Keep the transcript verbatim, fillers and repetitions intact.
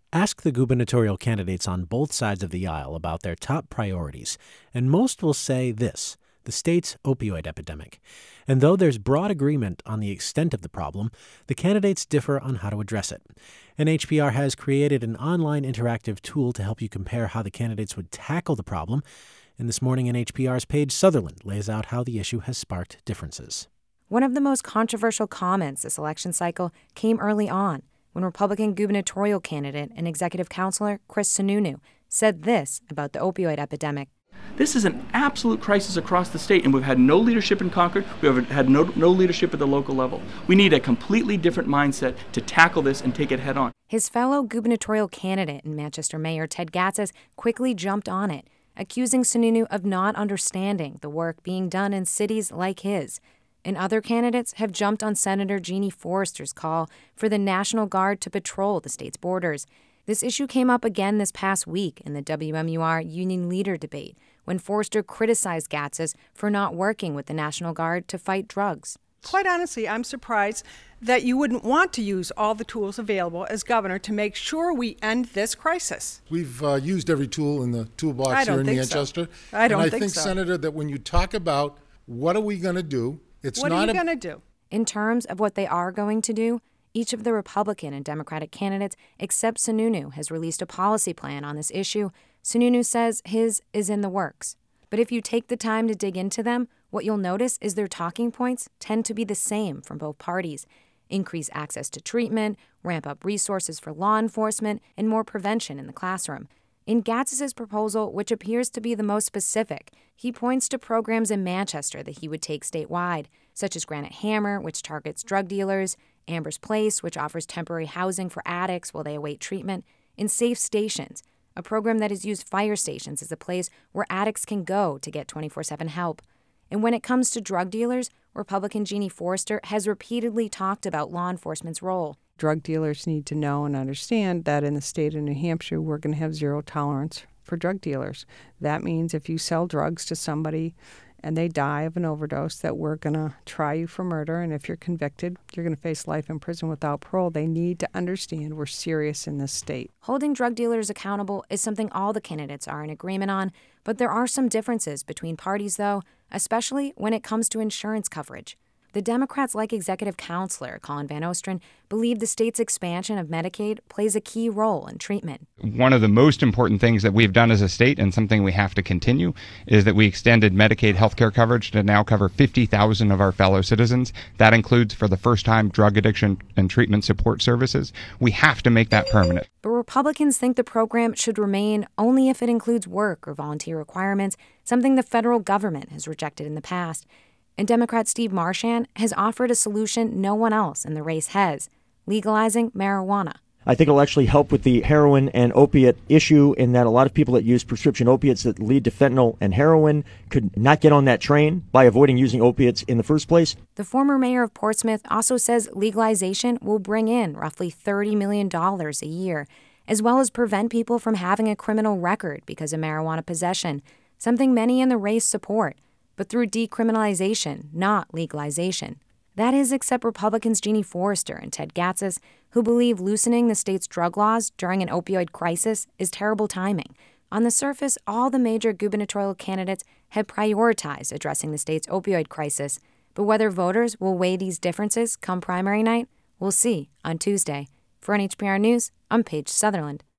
Ask the gubernatorial candidates on both sides of the aisle about their top priorities, and most will say this: the state's opioid epidemic. And though there's broad agreement on the extent of the problem, the candidates differ on how to address it. N H P R has created an online interactive tool to help you compare how the candidates would tackle the problem. And this morning, N H P R's Paige Sutherland lays out how the issue has sparked differences. One of the most controversial comments this election cycle came early on, when Republican gubernatorial candidate and executive counselor Chris Sununu said this about the opioid epidemic. This is an absolute crisis across the state, and we've had no leadership in Concord. We've had no, no leadership at the local level. We need a completely different mindset to tackle this and take it head on. His fellow gubernatorial candidate and Manchester Mayor Ted Gatsas quickly jumped on it, accusing Sununu of not understanding the work being done in cities like his. And other candidates have jumped on Senator Jeannie Forrester's call for the National Guard to patrol the state's borders. This issue came up again this past week in the W M U R union leader debate, when Forrester criticized Gatsas for not working with the National Guard to fight drugs. Quite honestly, I'm surprised that you wouldn't want to use all the tools available as governor to make sure we end this crisis. We've uh, used every tool in the toolbox I don't here in think Manchester. So. I don't and I think, think so. Senator, that when you talk about what are we going to do, it's what not are you a- going to do? In terms of what they are going to do, each of the Republican and Democratic candidates, except Sununu, has released a policy plan on this issue. Sununu says his is in the works. But if you take the time to dig into them, what you'll notice is their talking points tend to be the same from both parties. Increase access to treatment, ramp up resources for law enforcement, and more prevention in the classroom. In Gatsas' proposal, which appears to be the most specific, he points to programs in Manchester that he would take statewide, such as Granite Hammer, which targets drug dealers, Amber's Place, which offers temporary housing for addicts while they await treatment, and Safe Stations, a program that has used fire stations as a place where addicts can go to get twenty-four seven help. And when it comes to drug dealers, Republican Jeannie Forrester has repeatedly talked about law enforcement's role. Drug dealers need to know and understand that in the state of New Hampshire, we're going to have zero tolerance for drug dealers. That means if you sell drugs to somebody and they die of an overdose, that we're going to try you for murder. And if you're convicted, you're going to face life in prison without parole. They need to understand we're serious in this state. Holding drug dealers accountable is something all the candidates are in agreement on, but there are some differences between parties, though, especially when it comes to insurance coverage. The Democrats, like executive counselor Colin Van Ostrin, believe the state's expansion of Medicaid plays a key role in treatment. One of the most important things that we've done as a state, and something we have to continue, is that we extended Medicaid healthcare coverage to now cover fifty thousand of our fellow citizens. That includes, for the first time, drug addiction and treatment support services. We have to make that permanent. But Republicans think the program should remain only if it includes work or volunteer requirements, something the federal government has rejected in the past. And Democrat Steve Marchand has offered a solution no one else in the race has: legalizing marijuana. I think it'll actually help with the heroin and opiate issue, in that a lot of people that use prescription opiates that lead to fentanyl and heroin could not get on that train by avoiding using opiates in the first place. The former mayor of Portsmouth also says legalization will bring in roughly thirty million dollars a year, as well as prevent people from having a criminal record because of marijuana possession, something many in the race support, but through decriminalization, not legalization. That is, except Republicans Jeannie Forrester and Ted Gatsas, who believe loosening the state's drug laws during an opioid crisis is terrible timing. On the surface, all the major gubernatorial candidates have prioritized addressing the state's opioid crisis, but whether voters will weigh these differences come primary night, we'll see on Tuesday. For N H P R News, I'm Paige Sutherland.